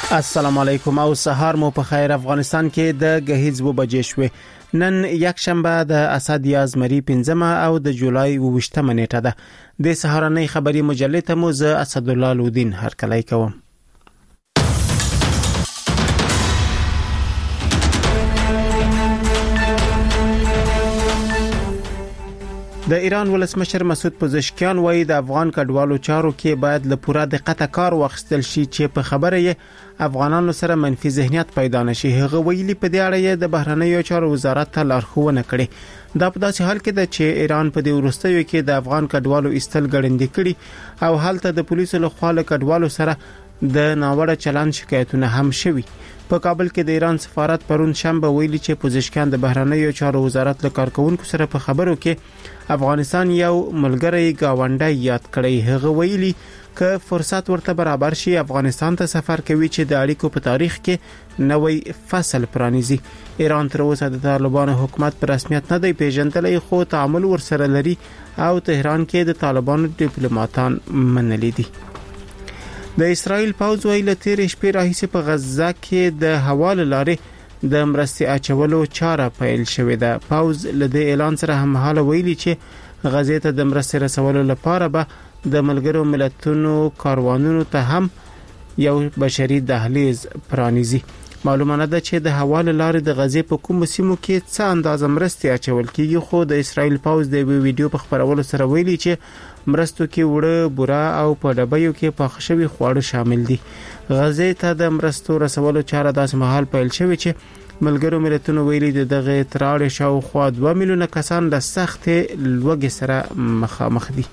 السلام علیکم او سهار مو په خیر. افغانستان کې د غهیز و بجې شوې. نن یک شنبه د اسد یازمری 15 او د جولای 28 نیټه ده. د سهارنۍ خبری مجلې ته مو زه اسد الله لودین هرکلی کوم. د ایران ولسمشر مسعود پزشکیان وایي د افغان کډوالو چارو کې باید له پوره دقت کار واخیستل شي چې په خبره یې افغانانو سره منفي ذهنیت پیدا نشي. هغه ویلي په دې اړه یې د بهرنیو چارو وزارت ته لارښوونه کړې. دا په داسې حال کې ده چې ایران په دې وروستیو کې د افغان کډوالو ایستل ګړندې کړي او هلته د پولیسو له خوا له کډوالو سره د ناوړه چلند شکایتونه هم شوي. په کابل کې د ایران سفارت پرون شنبه ویلي چې پزشکان د بهرنیو چارو وزارت له کارکونکو سره په خبرو کې افغانستان یو ملګری گاونډی یاد کړی. هغه ویلي که فرصت ورته برابر شي افغانستان ته سفر کوي چې د اړیکو په تاریخ کې نوې فصل پرانیزي. ایران تر اوسه د طالبانو حکومت په رسمیت نه دی پیژندلی خو تعامل ورسره لري او تهران کې د طالبانو ډیپلوماټان منلي دي. د اسرائیل پوځ ویل تیر شپې راهیسې په غزه کې د هوا لارې د مرستې اچولو چاره پیل شوې ده. پوځ له دې اعلان سره هممهاله ویلي چې غزې ته د مرستې رسولو لپاره به د ملګرو ملتونو کاروانونو ته هم یو بشري دهلیز پرانیزي. معلومه نه ده چې د هوا لارې د غزې په کوم سیمو کې څه اندازه مرستې اچول کیږي خو د اسرائیل پوځ د ویډیو په خبرولو سره ویلي چې مرستو کې وړه بوره او په ډبیو کې پاخه شوی خواړه شامل دي. غزې ته د مرستو رسولو چاره داسې مهال پیل شوی چې ملګرو ملتونو ویلي دغه تراړ شاوخوا 2 میلیونه کسان د سخت لوږې سره مخامخ دي.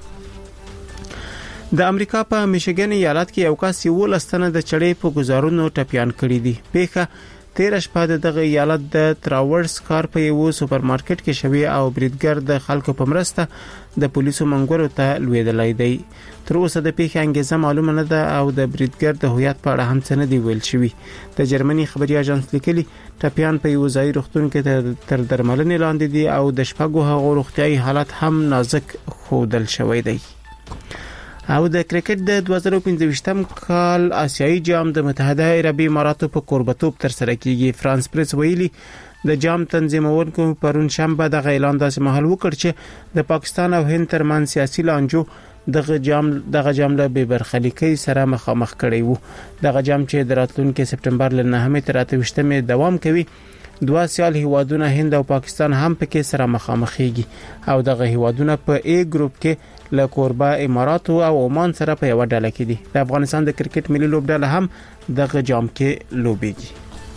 د امریکا په میشیګن ایالت کې یو کس 11 تنه د چړې په گزارونو ټپيان کړي دي. پیښه 13 شپه دغه ایالت د تراورس کار په یو سوپرمارکټ کې شوی او بریدګر د خلکو په مرسته د پولیسو منګورو ته لویدلای دی. تر اوسه د پیښې انګیزه معلومه نه ده او د بریدګر د هویت په اړه هم څه نه دی ویل شوی. د جرمني خبري اژانس لیکلي ټپيان په یو ځای روغتون کې تر درملنې لاندې دي او د شپږو هغو روغتيایي حالت هم نازک خودل شوی دی. او د کرکټ د 2025م کال آسیایي جام د متحده عربي اماراتو په قربتوب تر سره کیږي. فرانس پریس ویلي د جام تنظیمونکو پرون شنبه د اعلان داسې محل وکړ چې د پاکستان او هند ترمن سیاسي لانجو دغه جام له بې برخلیکۍ سره مخامخ کړي وو. دغه جام چې د راتلونکي سپټمبر ل 9 تر 28 دوام کوي. 2 سیال هیوادونه هند او پاکستان هم پکې سره مخامخېږي او دغه هیوادونه په A ګروپ کې له کوربه اماراتو او عمان سره په یو ډله کې دي. د افغانستان د کرکټ ملي لوبډله هم دغه جام کې لوبېږي.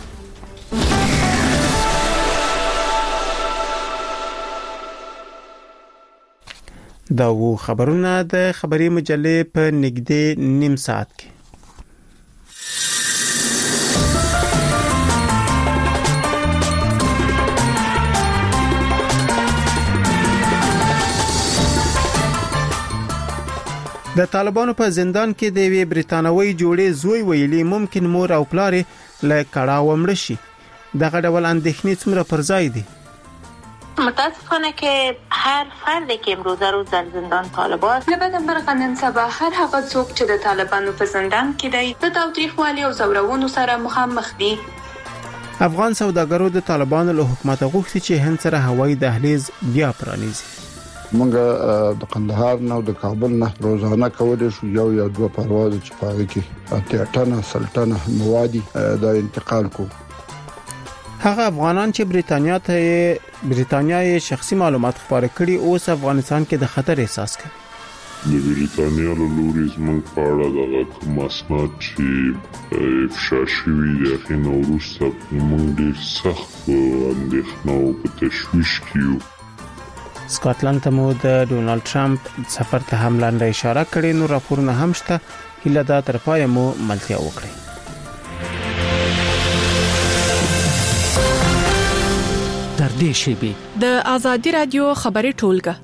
دا وو خبرونه د خبري مجلې په نږدې نیم ساعت کې. د طالبانو په زندان کې د وی بریتانوي جوړې زوی ویلي ممکن مور او پلار له کړهو مړ شي. دغه ډول اندېښنې څومره پر ځای دي؟ متاسفانه که هر فردی که امروزه روز در زندان طالب است لبد برق نن سبا هر هغه څوک چې د طالبانو په زندان کې دی د تاوتریخوالي او زورونو سره مخامخ دي. افغان سوداګرو د طالبانو له حکومت غوښتي چې هند سره هوایي دهلیز بیا پرانیزي. مونږ د قندهار نه او د کابل نه روزانه کولای شو یو یا دوه پرواز چې پاره کې 8 ټنه سلطنه موادي د انتقال کو. هغه افغانان چې بریتانیا یې شخصي معلومات خبره کړي اوس افغانستان کې د خطر احساس کوي. د بریتانیا له لوري زموږ په اړه د کوم اسناد چې افشا شوي دي هغه وروسته موږ ډېر سخت اندېښنه او په تشویش کې یو. سکاټلند ته مو د ډونالد ټرمپ سفر ته هم لاندې اشاره کړې. نو راپورونه هم شته. هیله ده تر پای مو ملتیا وکړي. تر دې شیبې د ازادي رادیو خبري ټولګه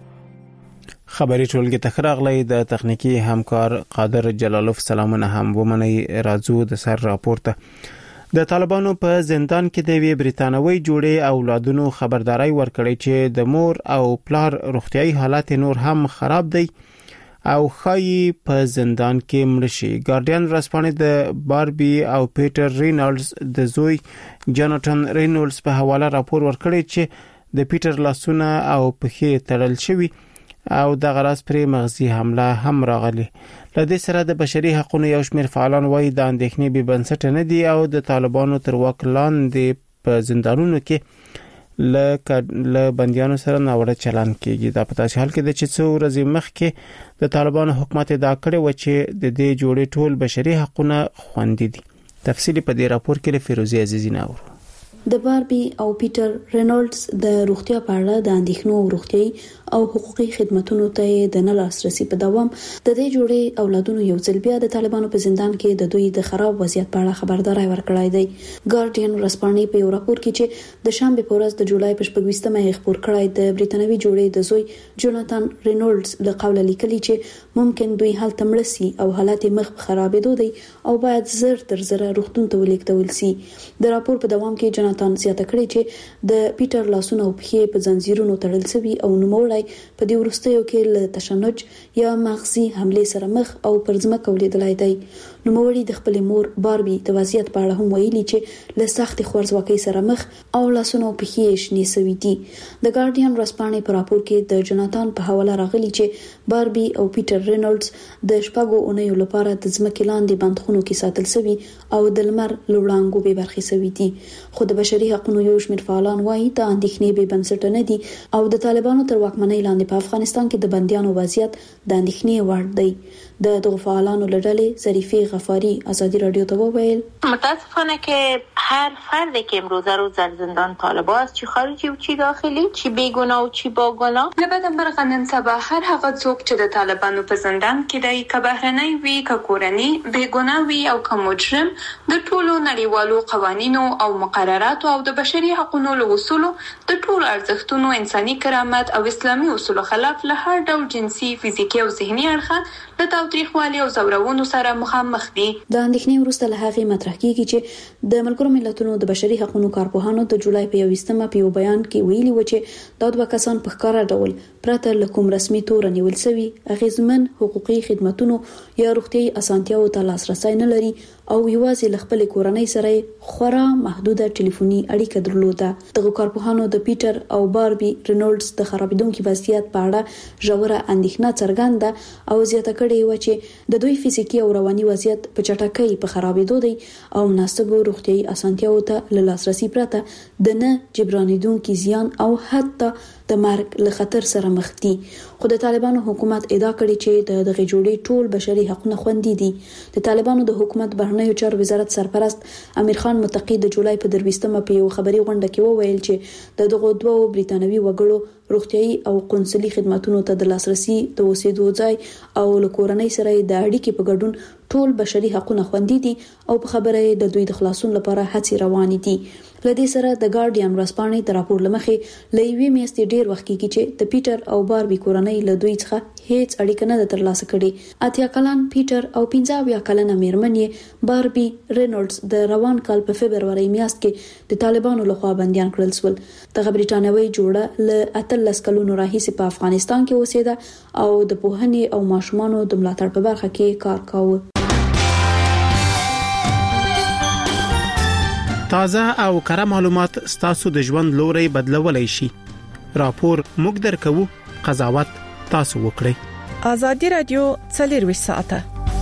ته راغلی د تخنیکی همکار قادر جلالوف سلامونه هم ومني. راځو د سر راپورته. د طالبانو په زندان کې د وی بریتانوي جوړې اولادونو خبرداري ورکړې چې د مور او پلار روغتيایي حالت نور هم خراب دي او خایي په زندان کې مړ شي. ګارډین ورځپاڼه د باربي او پیټر رینالډز د زوی جاناتان رینولز په حواله راپور ورکړی چې د پیټر لاسونه او پښې تړل شوی او د غراس پرې مغزي حمله هم راغلی. لدې سره د بشري حقوقو یو شمېر فعالان وایي د اندېښنې به بنسټ نه دي او د طالبانو تر واک لاندې په زندانونو کې له بنديانو سره ناوړه چلند کیږي. دا په تاسو حال کې د چې څو ورځې مخکې د طالبانو حکومت ادعا کړې و چې د دې جوړې ټول بشري حقوقونه خوندي دي. تفصیلی په دې راپور کې له فیروزي عزیزی ناوړو. د باربي او پیټر رینولډز د روغتیا په اړه د اندېښنو روغتيایي او حقوقي خدماتو ته د نه لاسرسي په دوام د دې جوړې اولادونو یو ځل بیا د طالبانو په زندان کې د دوی د خراب وضعیت په اړه خبرداري ورکړای دی. ګارډین ورځپاڼه په یو راپور کې چې د شنبه په ورځ د جولای په 28مه خبر کړای د بریټانوي جوړې د زوی جوناتان رینولډز له قوله لیکلي چې ممکن دوی حالت مړسي او حالت مخ خرابېدو دي او باید زر تر زر روغتون ته ولیکتل شي. د راپور په دوام کې جوناتان زیاته کړی چې د پیټر لاسونه او پښې په زنجیرونو تړل شوی او نوموړی په دې وروستیو کې له تشنج یا مغزي حمله سره مخ او پرځمکه ولیدلای دی. نوموړی د خپل مور باربي د وضعیت په اړه هم ویلي چې له سخت خوارځواکۍ سره مخ او لاسونه او پښې شنې سوي دي. د ګارډین ورځپاڼې په راپور کې د جوناتان په حواله راغلي چې باربي او پیټر رینولډز د شپږو اونیو لپاره د ځمکې لاندې بندخونو کې ساتل شوي او د لمر لوړانګو به برخې شوي دي. خو د بشري حقوقو یو شمېر فعالان وایي د اندېښنې به بنسټ نه دي او د طالبانو تر واکمنۍ لاندې په افغانستان کې د بنديانو وضعیت د اندېښنې وړ دی. د دغه فعالانو لړلې ظریفه غفاری آزادی رادیو ته وویل متاسفانه که هر فردی که امروز روز در زندان طالب است چی خارجی و چی داخلی چی بیگناه و چی باگناه لبدن برغنن سبا هر هغه څوک چې د طالبانو په زندان کې دی که بهرنی وي که کورنی بیگناه وي او که مجرم د ټولو نړیوالو قوانینو او مقرراتو او د بشري حقوقو له اصولو د ټولو ارزښتونو انساني کرامت او اسلامي اصولو خلاف له هر ډول جنسي فزیکي او ذهني اړخه د تاوتریخوالي او زورونو سره مخامخ دي. د اندېښنې وروسته له هغه مطرح کیږي چې د ملګرو ملتونو د بشري حقوقو کارپوهانو د جولای په 21مه په یو بیان کې ویلي و چې دا دوه کسان په ښکاره ډول پرته له کوم رسمي تور نیول شوی اغیزمن حقوقي خدماتو یا روغتيایي اسانتیاو ته لاسرسي نه لري او یوازې له خپل کورنۍ سره خورا محدوده ټلیفوني اړیکه درلوده. دغه کارپوهانو د پیټر او باربي رینولډز د خرابېدونکو وضعیت په اړه ژوره اندېښنه څرګنده او زیاته کړې و چې د دوی فزیکي او رواني وضعیت په چټکۍ په خرابېدو دی او مناسبو روغتيایي اسانتیاو ته لاسرسي پرته د نه جبرانېدونکو زیان او حتی د مرګ له خطر سره مخ دي. خو د طالبانو حکومت ادعا کړې چې دغه جوړې ټول بشري حقوقونه خوندي دي. د طالبانو د حکومت بهرنیو چارو وزارت سرپرست امیر خان متقی د جولای په 23مه په یو خبري غونډه کې وویل چې دغه دوه بریټانوي وګړو روغتيایي او قونسلي خدماتو ته د لاسرسي د اوسېدو ځای او له کورنۍ سره د اړیکې په ګډون ټول بشري حقوقونه خوندي دي او په خبره د دوی د خلاصون لپاره هڅې روانې دي. لدې سره د ګارډین ورځپاڼې د راپور لمخې لوي میاشتې ډیر وخت کېږي چې د پیټر او باربي کورنۍ له دوی څخه هیڅ اړیکه نه ترلاسه کړي. 80 کلن پیټر او 15 کلنه میرمن باربي رینولډز د روان کال په فبرवरी میاشت کې د طالبانو لخوا بنديان کړل شول. دغه بریټانوي جوړه له 13 کلونو راهیسې په افغانستان کې اوسېده او د پوهنې او ماشومانو د ملاتړ په برخه کې کار کاوه. تازه او کره معلومات ستاسو د ژوند لوري بدلولای شي. راپور موږ درکو، قضاوت تاسو وکړئ. آزادی رادیو 24 ساعته.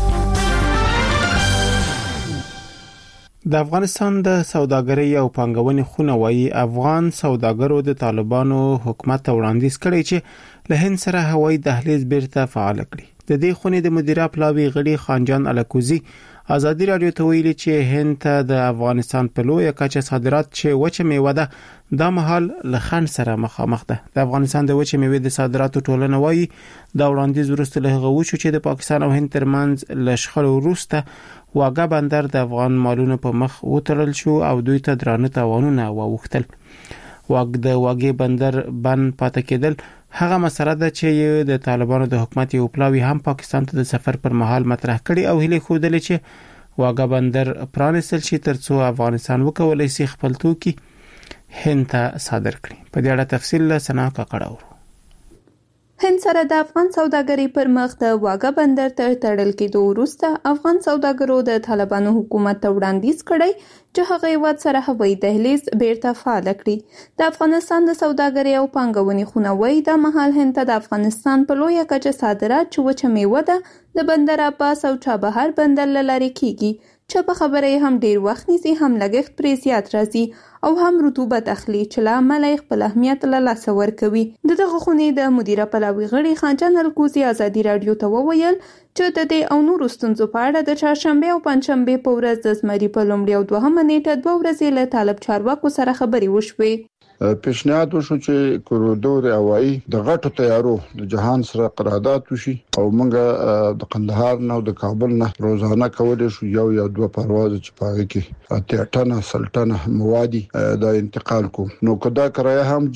د افغانستان د سوداګرۍ او پانګونې خونه وايي افغان سوداګرو د طالبانو حکومت وړاندیز کړی چې له هند سره هوایي دهلیز بیرته فعال کړي. د دې خونې د مدیره پلاوی غړي خانجان الکوزی آزادی رادیو ته ویلي چې هند ته د افغانستان په لویه کچه صادرات چې وچه میوه ده د مهال له خنډ سره مخامخ ده. د افغانستان د وچه میوې د صادراتو ټولنه وايي د وړاندیز وروسته له هغه وشو چې د پاکستان او هند ترمنځ له شخړو وروسته واګه بندر د افغان مالونو په مخ وتړل شو او دوی ته درانه تاوانونه واوښتل. د واګې بندر بند پاتې کېدل هغه مسله ده چې د طالبانو د حکومت یو پلاوی هم پاکستان ته د سفر پر مهال مطرح کړي او هلي خوده چې واګه بندر پرانستل شي ترڅو افغانستان وکولای شي خپل توکي هند ته صادر کړي. په دې اړه تفصیل له سنا کا کړهو. هند سره د افغان سوداګرۍ پر مخ د واګه بندر تر تړل کېدو وروسته افغان سوداګرو د طالبانو حکومت ته وړاندیز کړی چې هغه هیواد سره هوایي دهلیز بیرته فعال کړي. د افغانستان د سوداګرۍ او پانګونې خونه وایي د مهال هند ته د افغانستان په لویه کچه صادرات چې وچه میوه ده د بندر عباس او چابهار بندر له لارې کیږي چې په خبره هم ډیر وخت نیسي، هم لګښت پرې زیات راځي او هم رطوبت اخلي چې له امله یې خپل اهمیت له لاسه ورکوي. د دغه خونې د مدیره پلاوي غړي خانجان الکوزي ازادي رادیو ته وویل چې د دې او نورو ستونزو په اړه د چهارشنبه او پنځشنبه په ورځ د زمري په لومړۍ او دوهمه نیټه 2 ورځې له طالب چارواکو سره خبرې وشوې. پیشنهاد وشو چې کوریډور هوایی د غټو طیارو د جهان سره قرارداد وشي او موږ د قندهار نه او د کابل نه روزانه کولای شو یو یا دوه پرواز چې پاره کې 8 ټنه سلطنه موادي د انتقال کو. نو کدا کرایه هم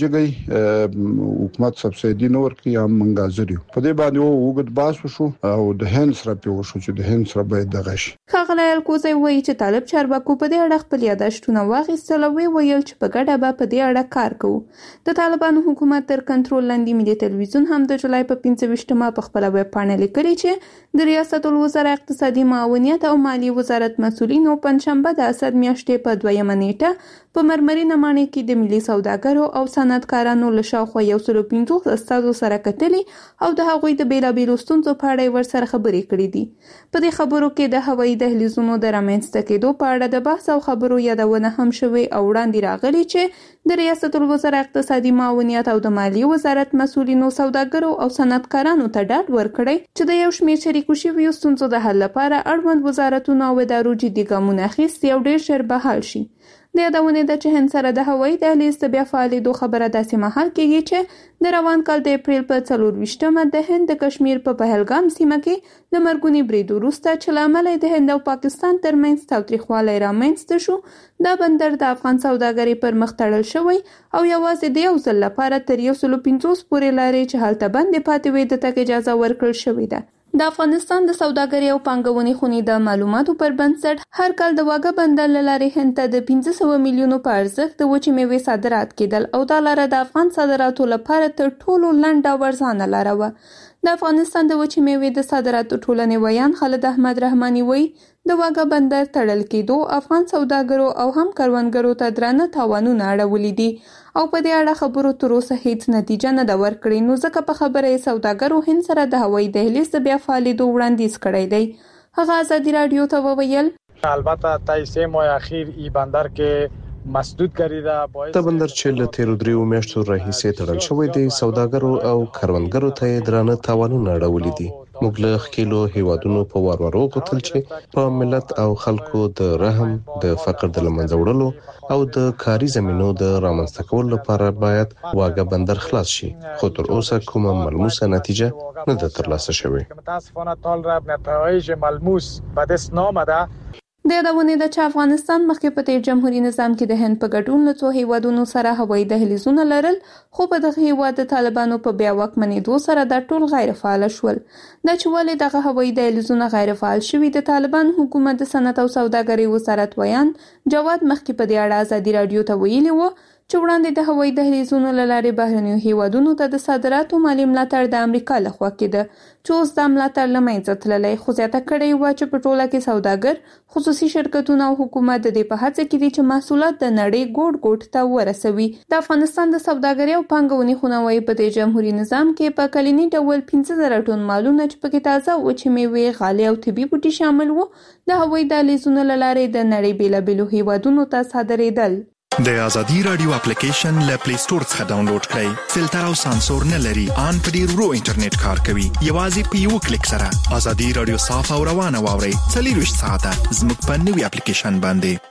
جګي حکومت سبسایډي نور کوي هم موږ حاضر یو. په دې باندې وګد باس وشو او د هند سره په وشو چې د هند سره باید دغه شي. خغله الکوزي وایي چې طالب چارواکو په دې اړه خپل یادښتونه واخیستل او ویل چې په ګډه به په دې اړه کار کوو. د طالبانو حکومت تر کنټرول لاندې ملي ټلویزیون هم د جولای په 25مه په خپل ویب پاڼه لیکلي چې د ریاست الوزرا اقتصادي معاونیت او مالی وزارت مسؤلینو پنځشنبه د اسد میاشتې په 2مه نیټه په مرمرینه مانې کې د ملي سوداګرو او صنعتکارانو له شاوخوا 150 استادو سره کتلي او د هغوی د بیلابیلو ستونزو په اړه ورسره خبرې کړې دي. په دې خبرو کې د هوایي دهلیزونو د رامنځته کېدو په اړه د بحث او خبرو یادونه هم شوې او وړاندې راغلي چې د ریاست الوزرا اقتصادي معاونیت او د مالی وزارت مسؤلینو سوداګرو او صنعتکارانو ته ډاډ ورکړی چې د یو شمېر شریکو شویو ستونزو د حل لپاره اړوند وزارتونو او ادارو جدي ګامونه اخیستي او ډیر ژر به حل شي. د یادونه ده چې هند سره د هوایي دهلیز د بیا فعالېدو خبره داسې مهال کېږي چې د روان کال د اپریل په 24مه د هند د کشمیر په پهلګام سیمه کې د مرګوني برید وروسته چې له امله د هند او پاکستان ترمنځ تاوتریخوالی رامنځته شو، دا بندر د افغان سوداګرۍ پر مخ تړل شوی او یوازې د یو ځل لپاره تر 150 پورې لارې چې هلته بندې پاتې وې د تګ اجازه ورکړل شوې ده. د افغانستان د سوداګرۍ او پانګونې خونې د معلوماتو پر بنسټ هر کال د واګه بندر له لارې هند ته د 500 میلیونو په ارزښت د وچې میوې صادرات کېدل او دا لاره د افغان صادراتو لپاره تر ټولو لنډه او ارزانه لاره وه. د افغانستان د وچې میوې د صادراتو ټولنې ویان خالد احمد رحماني وایي د واګه بندر تړل کېدو افغان سوداګرو او هم کروندګرو ته درانه تاوانونه اړولي دي او په دې اړه خبرو تر اوسه هیڅ نتیجه نه ده ورکړې. نو ځکه په خبره یې سوداګرو هند سره د هوایي دهلیز د بیا فعالېدو وړاندیز کړی دی. هغه ازادي رادیو ته وویل البته تا 3 ماه اخیر ای بندر کې مسدود کړی دا د بندر چې له 13 میاشتو راهیسې تړل شوی دی سوداګرو او کروندګرو ته درانه تاوانونه اړولي دي. موږ له خکېلو هیوادونو په وارورو غوښتل چې په ملت او خلکو د رحم د فقر د لمنځه وړلو او د کاري زمینو د رامنځته کولو لپاره باید واګه بندر خلاص شي، خو تر اوسه کومه ملموسه نتیجه نه ده ترلاسه شوې. متاسفانه طالب نتایج ملموس به دست نامده. د یادونه ده چې افغانستان مخکې په تیر جمهوریت نظام کې د هند په ګډون له څو هیوادونو سره هوایي دهلیزونه لرل، خو په دغه هیواد د طالبانو په بیا واکمنېدو سره دا ټول غیر فعال شول. دا چې ولې دغه هوایي دهلیزونه غیر فعال شوي د طالبان حکومت د صنعت او سوداګرۍ وزارت ویان جواد مخکې په دې اړه ازادي رادیو ته ویلي و چې وړاندې د هوایي دهلیزونو له لارې بهرنیو هیوادونو ته د صادراتو مالي ملاتړ د امریکا لخوا کېده چې اوس دا ملاتړ له منځه تللی، خو زیاته کړې وه چې په ټوله کې سوداګر، خصوصي شرکتونه او حکومت د دې په هڅه کې دي چې محصولات د نړۍ ګوټ ګوټ ته ورسوي. د افغانستان د سوداګرۍ او پانګونې خونه وایي په دې جمهوریت نظام کې په کلینی ډول 15,000 ټن مالونه چې پکې تازه وچې میوې، غالۍ او طبي بوټي شامل وو د هوایي دهلیزونو له لارې د نړۍ بیلابیلو هیوادونو ته صادرېدل. د ازادي رادیو اپلیکیشن له پلی سٹور څخه ډاونلوډ کړئ. فلټر او سانسور نه لري، ان په ډیر ورو انټرنیټ کار کوي. یوازې په یو کلیک سره ازادي رادیو صاف او روانه واورئ. 24 ساعته زموږ په نوې اپلیکیشن باندې.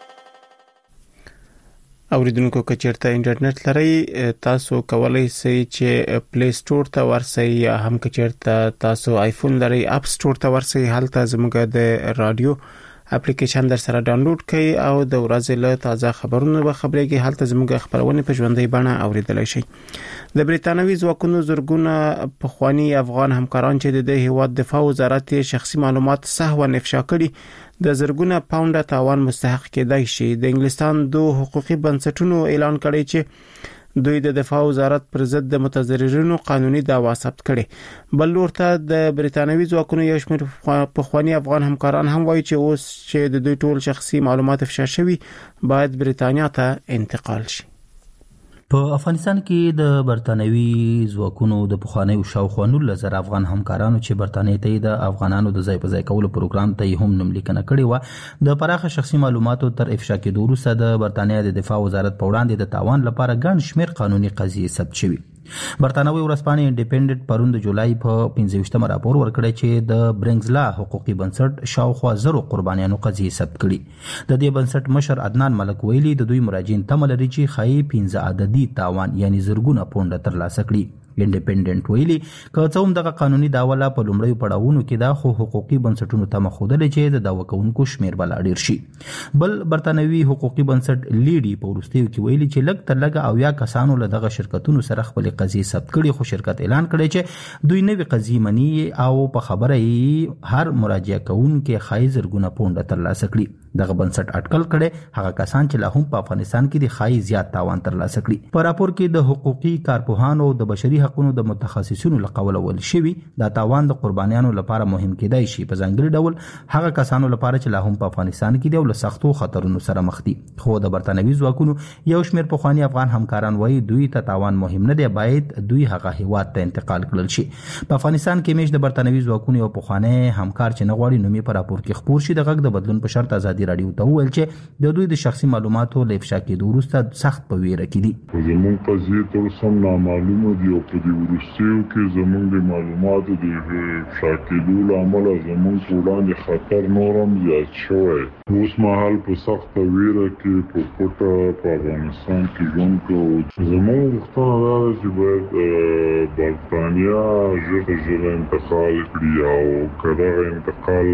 اوریدونکو که چیرته انټرنیټ لرئ تاسو کولای شئ چې پلی سٹور ته ورسئ یا هم که چیرته تاسو آیفون لرئ اپ سٹور ته ورسئ. هلته زموږ د رادیو اپلیکیشن در سره ډاونلوډ کړئ او د ورځې له تازه خبرونو به خبرېږي. هلته زموږ خبرونه په ژوندۍ بڼه اوریدلای شئ. د بریتانوي ځواکونو زورګونه پخوانی افغان همکاران چې د هیواد دفاع وزارت شخصي معلومات سهوا افشا کړي د زرګونه پاونډه تاوان مستحق کېدای شي. د انګلستان دوه حقوقي بنسټونو اعلان کړی چې دوی د دفاع وزارت پر ضد د متضررینو قانوني دعوا ثبت کړي. بل لورته د بریتانوي ځواکونو یو شمېر پخوانی افغان همکاران هم وایي چې اوس چې د دوی ټول شخصي معلومات افشا شوي باید بریتانیا ته انتقال شي. په افغانستان کې د برتانوي ځواکونو د پخوانیو شاوخوا 19,000 افغان همکارانو چې برتانیې ته د افغانانو د ځای په ځای کولو پروګرام ته هم نوملیکنه کړې و د پراخه شخصي معلوماتو تر افشا کېدو وروسته د برتانیې د دفاع وزارت په وړاندې د تاوان لپاره ګڼ شمېر قانوني قضیې ثبت شوي. برتانوي ورځپاڼې انډیپندنت پرون د جولای په 15 راپور ورکړی چې د برنګزلا حقوقي بنسټ شاوخوا 1000 قربانیانو قضیې ثبت کړي. د دې بنسټ مشر عدنان ملک ویلي د دوی مراجعین تمه لري چې ښایي 15 عددي تاوان یعنی زرګونه پونډه ترلاسه کړي. انډیپندنت ویلي که څه هم دغه قانوني دعوا لا په لومړیو پړاوونو کې دا خو حقوقي بنسټونو ته مخودلې چې د دعوا کوونکو شمیر بل ډیر شي. بل برتانوي حقوقي بنسټ لیډي په وروستیو کې ویلي چې لږ تر لږه 90 کسانو له دغه شرکتونو سره خپل قضیې ثبت کړي خو شرکت اعلان کړی چې دوی نوې قضیې مني او په خبره یې هر مراجعه کوونکي خای زرګونه پونډه ترلاسه کړي. دغه بنسټ اټکل کړي هغه کسان چې لا هم په افغانستان کې د خای زیات تاوان ترلاسه کړي. په راپور کې د حقوقي کارپوهانو د بشري حقوقو د متخصصینو لقوله ول شوی دا تاوان د قربانیانو لپاره مهم کېدای شي په ځانګړي ډول هغه کسانو لپاره چې لا هم په افغانستان کې د ول سختو خطرونو سره مخ دي. خو د برتانوي ځواکونو یو شمېر پخوانی افغان همکاران وایي دوی ته تاوان مهم نه دی باید دوی هغه هیواد ته انتقال کړل شي. په افغانستان کې مېش د برتانوي ځواکونو یو پخوانی همکار چې نه غواړي نومي په راپور کې خبر شي د غږ د بدلون په شرط ازادي رادیو ته وویل چې د دوی د شخصي معلوماتو له افشا کېدو وروسته سخت په ویره کې دي. زموږ قضیې تر اوسه نامعلومه دي او په دې وروستیو کې زموږ د معلوماتو د افشا کېدو له امله زموږ په وړاندې خطر نور هم زیات شوی. اوس مهال په سخته ویره کې په پټه په افغانستان کې ژوند کوو. زموږ غوښتنه دا ده چې باید برتانیا ژر انتقال کړي او که دغه انتقال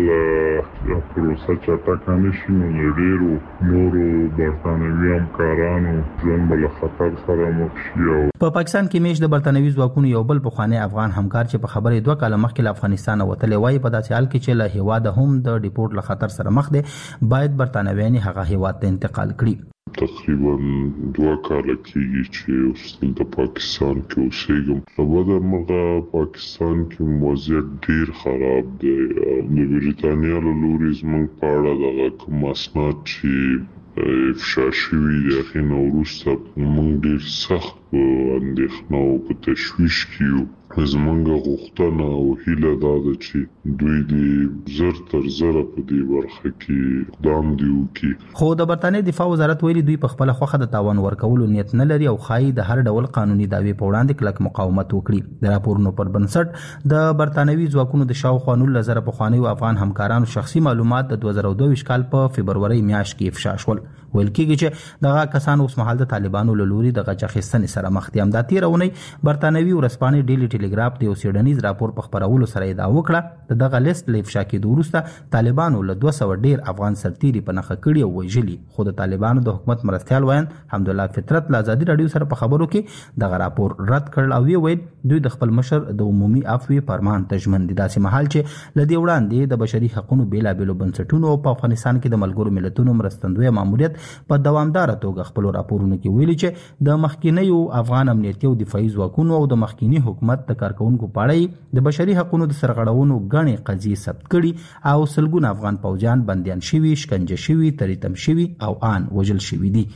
پروسه چټکه نه شي نو د ډېرو نورو برتانوي همکارانو ژوند به له خطر سره مخ شي. په پاکستان کې مېش د برتانوي ځواکونو یو بل پخوانی افغان همکار چې په خبرې 2 کاله مخکې له افغانستان وتلی وایي په داسې حال کې چې له هیواده هم د ډیپورټ له خطر سره مخ دی باید برتانویان هغه هیواد ته انتقال کړي. تقریبا 2 کاله کېږي چې اوس د پاکستان کې اوسېږم. له بده مرغه پاکستان کې وضعیت ډېر خراب دی. د بریتانیا له لوري زموږ په اړه دغه کوم اسناد چې افشا شوي دي هغې نه وروسته موږ ډېر سخت په اندېښنه او په تشویش کې یو. زموږ غوښتنه او هیله دا ده چې دوی د زر تر زره په دې برخه کې اقدام دی وکړي. خو د برتانیې دفاع وزارت ویلي دوی په خپله خوښه د تاوان ورکولو نیت نه لري او ښایي د هر ډول قانوني دعوې په وړاندې کلک مقاومت وکړي. د راپورونو پر بنسټ د برتانوي ځواکونو د شاوخوا 19,000 پخوانیو افغان همکارانو شخصي معلومات د 2022 کال په فبرورۍ میاشت کې افشا شول. ویل کېږي چې دغه کسان اوس مهال د طالبانو له لوري د غچ اخیستنې سره مخ دي. همدا تېره اونۍ برتانوي ورځپاڼې ډیلی ټیلیګراف د یو څېړنیز راپور په خپرولو سره ادعا وکړه د دغه لیست له افشا کېدو وروسته طالبانو له 200 ډېر افغان سرتیري په نښه کړي او وژلي. خو د طالبانو د حکومت مرستیال ویان حمدالله فطرت له ازادي راډیو سره په خبرو کې دغه راپور رد کړ او ویل دوی د خپل مشر د عمومي عفوي فرمان ته ژمن دي. داسې مهال چې له دې وړاندې د بشري حقوقو بیلابېلو بنسټونو په افغانستان کې د ملګرو ملتونو مرستندوی ماموریت په دوامداره توګه خپل راپورونو کې ویلي چې د مخکینیو افغان امنیتي او دفاعي ځواکونو او د مخکینی حکومت د کارکونکو په اړه د بشري حقوقو د سرغړونو غنې قضیې ثبت کړي او سلګونه افغان پوځیان بنديان شوي، شکنجه شوي، تریتم شوي او آن وژل شوي دي.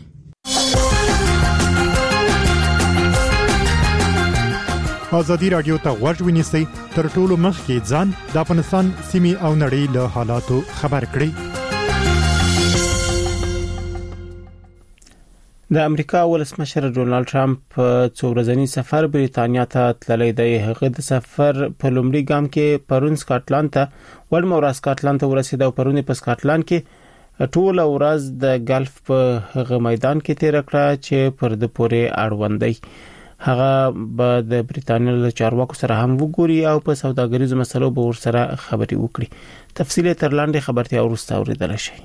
ازادي راډیو ته غوږ ونیسئ تر ټولو مخکې ځان د افغانستان سیمې او نړۍ له حالاتو خبر کړئ. د امریکا ولسمشر ډونالد ټرمپ په څو ورځنی سفر بریتانیا ته تللی دی. هغه د سفر په لومړي ګام کې پرون سکاټلند ته ورمورا سکاټلند ته ورسید او پرون په سکاټلند کې ټول ورځ د ګلف په هغه میدان کې تیر کړه چې پر د پورې اړوند دی. هغه به د بریتانیا له چارواکو سره هم وګوري او په سوداګریزو مسلو به ورسره خبرې وکړي. تفصیل تر لاندې خبرتیا ورسته اوریدل شي.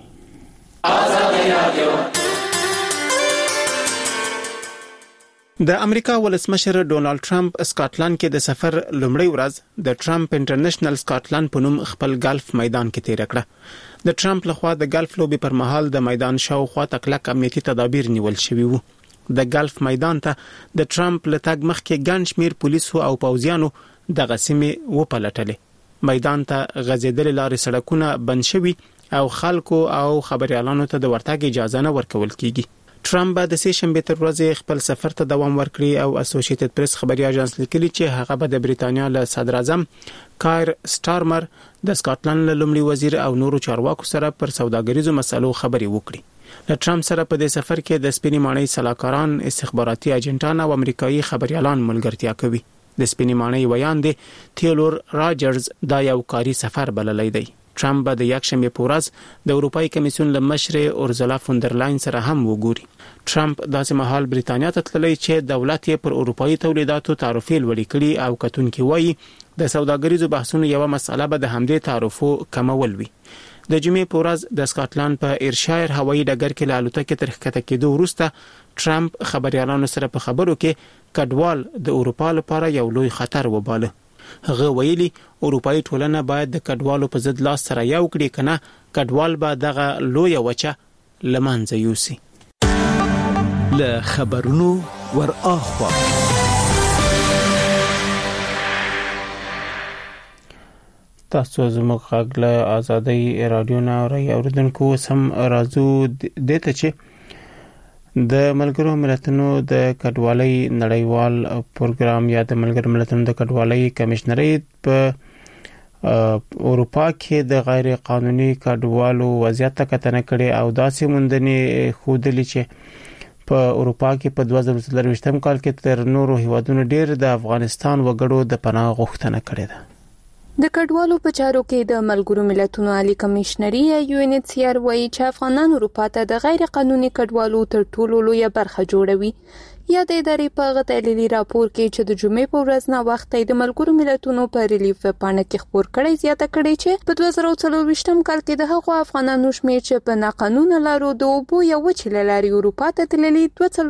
د امریکا ولسمشر ډونالد ټرمپ سکاټلند کې د سفر لومړی ورځ د ټرمپ انټرنیشنل سکاټلند په نوم خپل ګلف میدان کې تیر کړه. د ټرمپ لخوا د ګلف لوبي پر مهال د میدان شاوخوا تکلک امنیتي تدابیر نیول شوي وو. د ګلف میدان ته د ټرمپ له تګ مخکې ګڼ شمېر پولیسو او پوځیانو دغه سیمې وپلټلې. میدان ته غځېدلې لارې سړکونه بند شوي او خلکو او خبريالانو ته د ورتګ اجازه نه ورکول کیږي. ټرمپ به د سې شنبه تر ورځې خپل سفر ته دوام ورکړي او اسوسییټډ پریس خبري اژانس لیکلي چې هغه به د بریتانیا له صدر اعظم کایر سټارمر، د سکاټلند له لومړي وزیر او نورو چارواکو سره پر سوداګریزو مسلو خبري وکړي. له ټرمپ سره په دې سفر کې د سپینې ماڼۍ سلاکاران، استخباراتي اجنټان او امریکایي خبريالان ملګرتیا کوي. د سپینې ماڼۍ ویاند تیولور راجرز دا یو کاري سفر بللی دی. ټرمپ به د یکشنبه په ورځ د اروپאי کمیسیون له مشر اورزلا فوندرلاین سره هم وګوري. ټرمپ داسې مهال بریتانیا ته تللی چې دولت یې پر اروپאי تولیداتو تعرفې لوړې کړي او کتونکي وایي د سوداګریزو بحثونو یو مسله به د همدې تعرفو کمول وي. د جمعې په ورځ د سکاټلند په ایرشایر هوایي ډګر کې له الوتکې تر ښکته کېدو وروسته ټرمپ خبريالانو سره په خبرو کې کډوال د اروپا لپاره یو لوی خطر وباله. هغه ویلي اروپאי ټولنه باید د کډوالو په ضد لاس سره یو کړي، کنه کډوال به دغه لوی وچه لمنځه یوسي. له خبرونو ور اخوا تاسو زموږ غږ له آزادۍ رادیو نه اوریدونکو سم راځو دته چې د ملګرو ملتونو د کډوالۍ نړیوال پروګرام یا د ملګرو ملتونو د کډوالۍ کمشنري په اروپا کې د غیر قانوني کډوالو وضعیت ته کتنه کړې او داسې موندنې خودلی چې په اروپا کې په 2023 کال کې تر نورو هیوادونو ډیر د افغانستان وګړو د پناه غوښتنه کړې ده. د کډوالو په چارو کې د ملګرو ملتونو عالی کمشنري UNHCR وایي چې افغانان اروپا ته د غیر قانوني کډوالو تر ټولو لوی برخه جوړوي. یا د ادارې په غتېلي راپور کې چې د جمعې په ورځ نه وخت د ملګرو ملتونو په ریلیف پاڼه کې خبر کړی زیاته کړي چې په 2024 کال کې د هغو افغانانو شمېر چې په ناقانونه لارو د اوبو یا وچې لارې اروپا ته تللي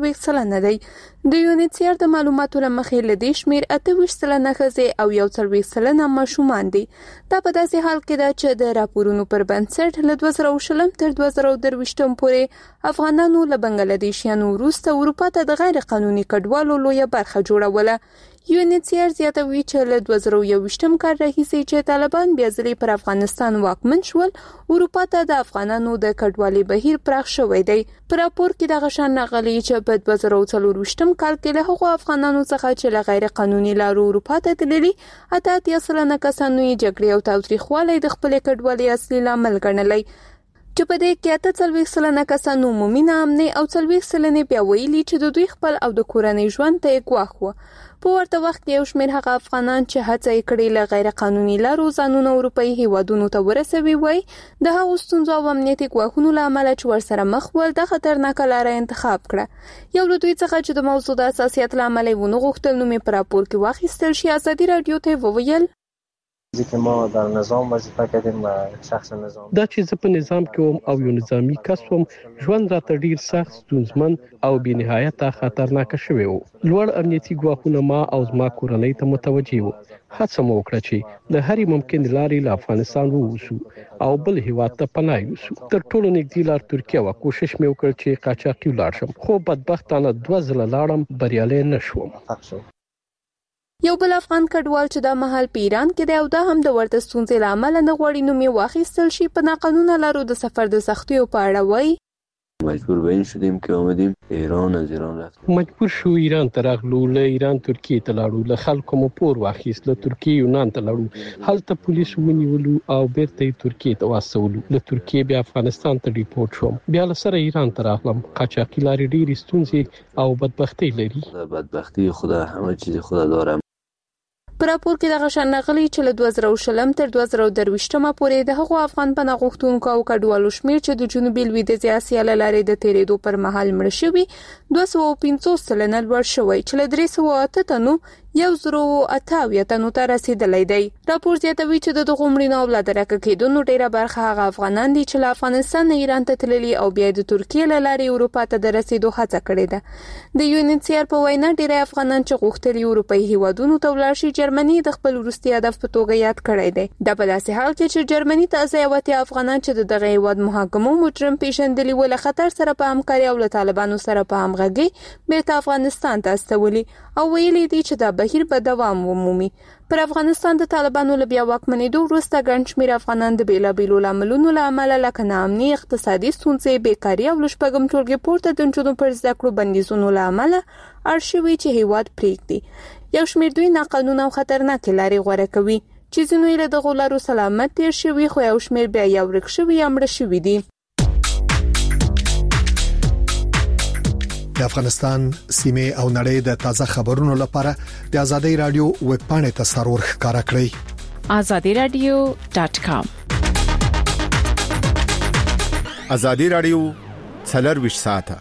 42% دی. د UNHCR د معلوماتو لمخې له دې شمېر 28% ښځې او 41% ماشومان دي. دا په داسې حال کې ده چې د راپورونو پر بنسټ له 2020 تر 2023 پورې افغانانو له بنگلاديشیانو وروسته اروپا ته د غیر قانوني کډوالو لویه برخه جوړوله. UNHCR زیاتوي چې له 2021 کال راهیسې چې طالبان بیا ځلې پر افغانستان واکمن شول، اروپا ته د افغانانو د کډوالۍ بهیر پراخ شوی دی. په راپور کې دغه شان راغلي چې په 2024 کال کې له هغو افغانانو څخه چې له غیر قانوني لارو اروپا ته تللي 88% کسانو یې جګړې او تاوتریخوالی د خپلې کډوالۍ اصلي لامل ګڼلی. چې په دې کې 48% کسانو عمومي ناامنۍ او 40% بیا ویلي چې د دوی خپل او د کورنۍ ژوند ته یې ګواښ و. په ورته وخت کې یو شمېر هغه افغانان چې هڅه یې کړې له غیر قانوني لارو ځانونه اروپאי هیوادونو ته ورسوي وای د هغو ستونزو او امنیتي ګواښونو له امله چې ورسره مخ ول د خطرناکه لاره انتخاب کړه. یو له دوی څخه چې د موضوع د اساسیت له امله ونه غوښتل نوم یې په راپور کې واخیستل شي، ازادي رادیو ته وویل که ما در نظام وظیفه کردیم و شخص نظام دا چې زه په نظام کې وم او یو نظامی کس وم، ژوند راته ډیر سخت، ستونزمن او بې نهایت خطرناک شوی و. لوړ امنیتي ګواښونه ما او زما کورنۍ ته متوجي وو. هڅه مو وکړه چې د هرې ممکن لارې له افغانستان ووځو او بل هیواد ته پناه یوسو. تر ټولو نږدې لار ترکیه و. کوشش مې وکړ چې قاچاقي ولاړ شم، خو بدبختانه 2 ځله لاړم، بریالی نشوم. یو بل افغان کډوال چې د مهال په ایران کې دی او دا هم د ورته ستونزې له امله نه غواړي نوم یې واخیستل شي، په ناقانونه لارو د سفر د سختیو په اړه وایي مجبور به این شدیم که آمدیم ایران، از ایران رفتیم. مجبور شو ایران ته راغلو، له ایران ترکیه ته لاړو، له خلکو مو پور واخیست، له ترکیه یونان ته لاړو، هلته پولیس ونیولو او بیرته ترکیه ته واستولو. له ترکیه بیا افغانستان ته ریپورت شوم، بیا له سره ایران ته راغلم. قاچاقي لارې ډېرې ستونزې او بدبختۍ لري. بدبختی خدا همه چیز خدا داره. په راپور کې دغه شان راغلي چې له 2020 تر 2023 پورې د هغو افغان پناه غوښتونکو او کډوالو شمېر چې د جنوبي لویدیځ اسیا له لارې د تیرېدو پر مهال مړ شوي 250 سلنه لوړ شوی، چې له 308 تنو 1,088 تنو ته رسیدلی دی. راپور زیاتوي چې د دغو مړینو او له درکه کېدونو ډیره برخه هغه افغانان دي چې له افغانستان نه ایران ته تللي او بیا د ترکیې له لارې اروپا ته د رسیدو هڅه کړې ده. د UNHCR په وینا ډیری افغانان چې غوښتل اروپایي هیوادونو ته ولاړ شي جرمني د خپل وروستي هدف په توګه یاد کړی دی. دا په داسې حال کې چې جرمني ته ځایوتي افغانان چې دغه هیواد محاکمو مجرم پیژندلي ول خطر سره په همکاري او له طالبانو سره په همغږي بیرته افغانستان ته استولي او ویلي دي چې دا بهیر به دوام ومومي. پر افغانستان د طالبانو له بیا واکمنېدو وروسته ګڼ شمېر افغانان د بیلابیلو لاملونو له امله لکه ناامني، اقتصادي ستونزې، بیکاري او له شپږم ټولګي پورته د نجونو پر زده کړو بندیزونو له امله اړ شوي چې هیواد پرېږدي. یو شمېر دوی ناقانونه او خطرناکې لارې غوره کوي چې ځینو یې له دغو لارو سلامت تېر شوي خو یو شمېر بیا یا ورک شوي یا مړه شوي دي. د افغانستان سیمه او نړۍ د تازه خبرونو لپاره د ازادي رادیو ویب پاڼې ته سرور ښکارا کړئ. azadiradio.com. ازادي رادیو 24 ساعته.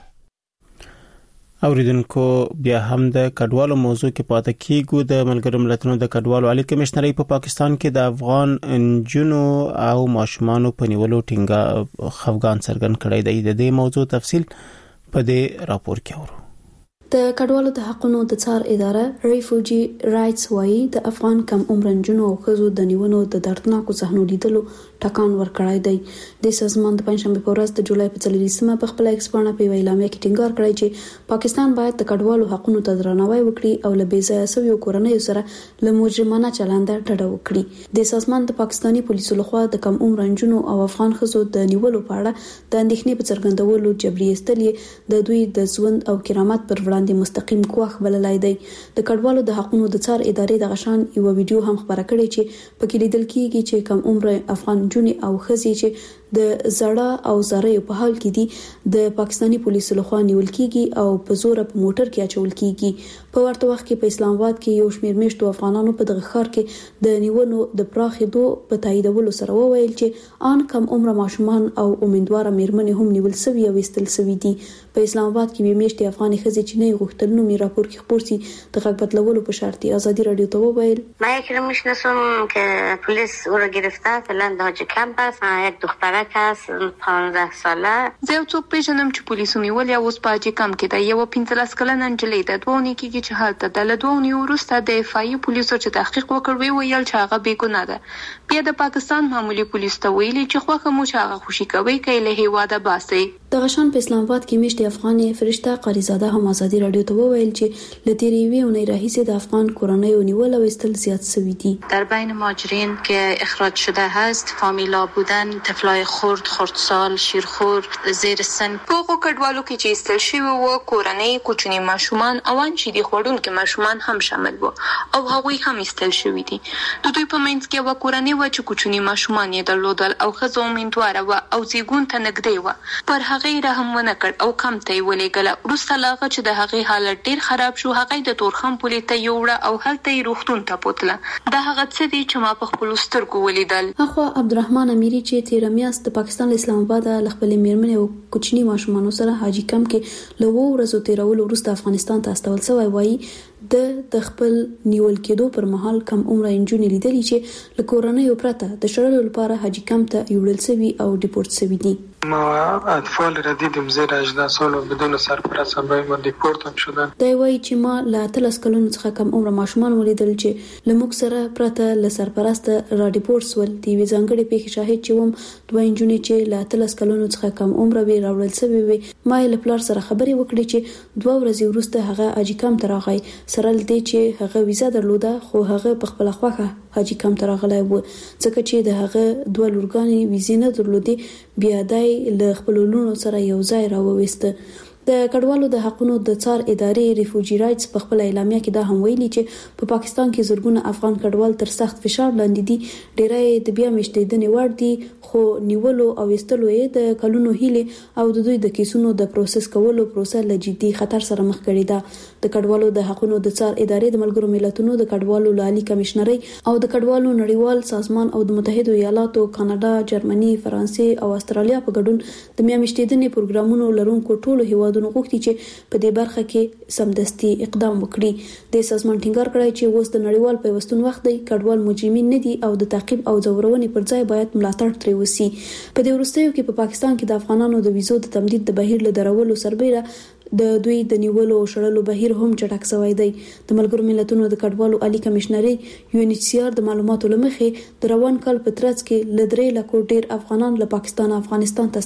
اوریدونکو بیا هم د کډوالو موضوع کې پاتې کیږو. د ملګرو ملتونو د کډوالو عالی کمشنري په پاکستان کې د افغان انجونو او ماشومانو په نیولو ټینګه خفګان څرګند کړی دی. د دې موضوع تفصیل په دې راپور کې اورو. د کډوالو د حقوقو د څار اداره ریفوجی رائټس وايي د افغان کم عمر نجونو او ښځو د نیونو د دردناکو صحنو لیدلو ټکان ورکړای دی. د سازمان د پنځشنبه په ورځ د جولای په 30 په خپل ایکسپانه په اعلامیه کې ټینګار کړی چې پاکستان باید د کډوالو حقوقو ته درناوی وکړي او له بېځایه سویو کورنیو سره له مجرمانه چلند ډډه وکړي. د سازمان د پاکستاني پولیسو لخوا د کم عمر نجونو او افغان ښځو د نیولو په اړه د اندېښنې په څرګندولو جبري استل د دوی د ژوند او کرامت پر وړاندې مستقیم کوخ بللای دی. د کډوالو د حقوقو د څار ادارې د غشان یو ویډیو هم خبره کړې چې پکې لیدل کیږي چې کم عمر افغان جونې او ښځې چې د زړه او زړې په حال کې دي د پاکستاني پولیسو لخوا نیول کیږي او په زور په موټر کې اچول کیږي. په ورته وخت کې په اسلام آباد کې یو شمېر میشتو افغانانو په دغه ښار کې د نیونو د پراخېدو په تاییدولو سره وویل چې ان کم عمر ماشومان او امیدواره میرمنې هم نیول شوي او استل شوي دي. په اسلام آباد کې میشتي افغاني ښځې چې نه غوښتل نو می راپور کې خبر سي د غږ بدلولو په شرط ازادي رادیو ته وویل ما یک رو میشناسم که پلیس او را گرفته فعلا داج کمپ است. یک دخترک است 15 ساله. زه یو څوک پیژنم چې پولیسو نیول یا اوس په اجي کم کې ده. یو 15 کلنه نجلۍ ده. دوه ونې کېږي چې حالت د لدوونی وروسته د افای پولیسو چې تحقیق وکړ ویل چې هغه بې ګناه ده. بیا د پاکستان معمولی پولیس ته ویلي چې خوخه مو چې هغه خوشي کوي کله هیواده باسي. د غشان په اسلام آباد کې میشتي افغاني فرشته قریزاده هم ازادي رادیو ته وویل چې لتیری وی اونۍ راهیسې د افغان کورنیو نیول او استل زیات شوی دي. در بین مهاجرین که اخراج شده هست فامیلا بودن، طفلای خردسال، شیرخور، زیر سن. په کډوالو کې چې استل شوی وو کورنۍ کوچني ماشومان او ان چې د خوړونکو ماشومان هم شامل وو او هغوی هم استل شوی دي. د دوی په منځ کې و کورنۍ و چې کوچني ماشومان یې درلودل او ښځو امیندواره و او زیګون ته نږدې و. پر هغه رحم ونه کړ او کم ته ولېګله. وروسته لاغه چې د هغې حالت ډیر خراب شو هغه د تورخم پولې ته یوړه او هلته یې روغتون ته بوتله. دا هغه څه دي چې ما په خپل سترګو ولیدل. اخو عبدالرحمن امیری چې تیر میاشت د پاکستان اسلام آباد له خپل میرمنې او کوچني ماشومانو سره حاجی کم کې له ورځو تیرول وروسته افغانستان ته استول شوی وایي د خپل نیول کېدو پر مهال کم عمر انجونې لیدلې چې له کورنۍ پرته د شړلو لپاره حاجی کم ته یوړل شوی او ډیپورت شوی دي. ما اطفال را دیدیم زیر 18 سال و بدون سرپرست برای ما دیپورت هم شدن. دا وایي چې ما له 13 کلونو څخه کم عمر ماشومان ولیدل چې له موږ سره پرته له سرپرست را ډیپورت ول. دی وی ځانګړي پیښې شاهد چې دوه انجونې چې له 13 کلونو څخه کم عمر وي راوړل شوی وي. ما له پلار سره خبرې وکړې چې 2 ورځې وروسته هغه حاجی کم ته راغی. سره لدې چې هغه ویزا درلوده خو هغه په خپل خوخه حاجی کم ته راغلی و ځکه چې د هغه 2 لورګانې ویزې نه درلودې. بیا دای له خپل لونو سره یو ځای راوويسته. د کډوالو د حقوقو د څار ادارې ریفوجی رائټس په خپل اعلامیه کې دا هم ویلي چې په پاکستان کې زورګونه افغان کډوال تر سخت فشار لاندې دي. ډیری د بیا مشتیدنې وړ دي خو نیولو او استلو یې د کلونو هیله او د دوی د کیسونو د پروسس کولو پروسه له جدي خطر سره مخ کړي ده. د کډوالو د حقوقو د څار ادارې د ملګرو ملتونو د کډوالو عالی کمشنري او د کډوالو نړیوال سازمان او د متحده ایالاتو، کاناډا، جرمني، فرانسې او استرالیا په ګډون د بیا مشتیدنې پروګرامونو لرونکو ټولو هیوادونو هیوادونو غوښتي چې په دې برخه کې سمدستي اقدام وکړي. د سازمان ټینګار کړی چې اوس د نړیوال پیوستون وخت دی، کډوال مجرمین نه دي او د تعقیب او ځورونې پر ځای باید ملاتړ ترې وسی. په دې وروستیو کې په پاکستان کې د افغانانو د ویزو د تمدید د بهیر له درولو سربېره د دوی د نیولو او شړلو بهیر هم چټک شوی دی. د ملګرو ملتونو د کډوالو عالی کمشنري UNHCR د معلوماتو لمخې د روان کال په ترڅ کې ل 3 لک ډیر افغانان له پاکستان افغانستان ته